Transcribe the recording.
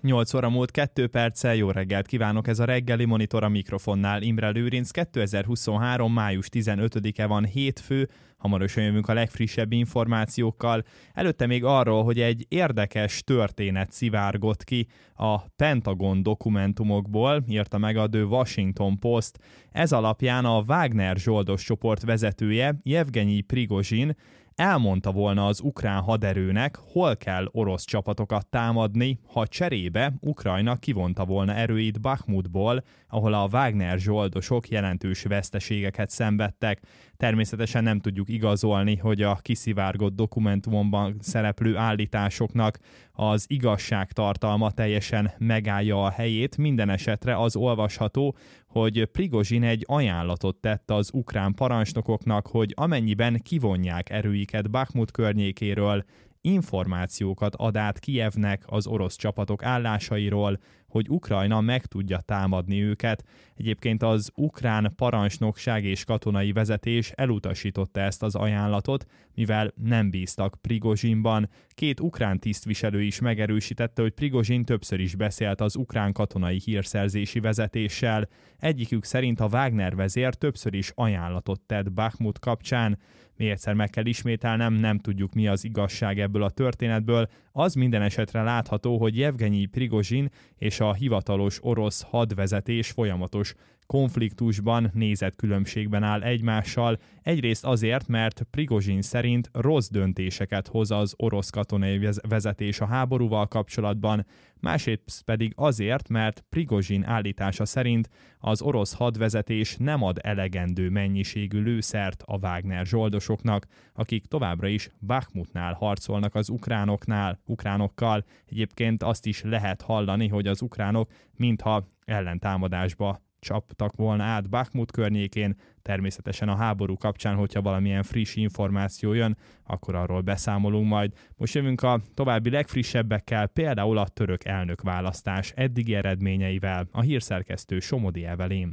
8 óra múlt 2 perccel, jó reggelt kívánok, ez a reggeli Monitor a mikrofonnál. Imre Lőrinc, 2023. május 15-e van, hétfő, hamarosan jövünk a legfrissebb információkkal. Előtte még arról, hogy egy érdekes történet szivárgott ki a Pentagon dokumentumokból, írta meg a The Washington Post. Ez alapján a Wagner zsoldos csoport vezetője, Jevgenyi Prigozsin, elmondta volna az ukrán haderőnek, hol kell orosz csapatokat támadni, ha cserébe Ukrajna kivonta volna erőit Bakhmutból, ahol a Wagner zsoldosok jelentős veszteségeket szenvedtek. Természetesen nem tudjuk igazolni, hogy a kiszivárgott dokumentumokban szereplő állításoknak az igazságtartalma teljesen megállja a helyét. Minden esetre az olvasható, hogy Prigozsin egy ajánlatot tett az ukrán parancsnokoknak, hogy amennyiben kivonják erőiket Bakhmut környékéről, információkat ad át Kijevnek az orosz csapatok állásairól, hogy Ukrajna meg tudja támadni őket. Egyébként az ukrán parancsnokság és katonai vezetés elutasította ezt az ajánlatot, mivel nem bíztak Prigozsinban. 2 ukrán tisztviselő is megerősítette, hogy Prigozsin többször is beszélt az ukrán katonai hírszerzési vezetéssel. Egyikük szerint a Wagner vezér többször is ajánlatot tett Bakhmut kapcsán. Még egyszer meg kell ismételnem, nem tudjuk, mi az igazság ebből a történetből. Az minden esetre látható, hogy Jevgenyi Prigozsin és a hivatalos orosz hadvezetés folyamatos konfliktusban, nézetkülönbségben áll egymással. Egyrészt azért, mert Prigozsin szerint rossz döntéseket hoz az orosz katonai vezetés a háborúval kapcsolatban, másrészt pedig azért, mert Prigozsin állítása szerint az orosz hadvezetés nem ad elegendő mennyiségű lőszert a Wagner zsoldosoknak, akik továbbra is Bakhmutnál harcolnak az ukránokkal. Egyébként azt is lehet hallani, hogy az ukránok mintha ellentámadásba csaptak volna át Bakhmut környékén. Természetesen a háború kapcsán, hogyha valamilyen friss információ jön, akkor arról beszámolunk majd. Most jövünk a további legfrissebbekkel, például a török elnökválasztás eddigi eredményeivel. A hírszerkesztő Somodi Evelyn.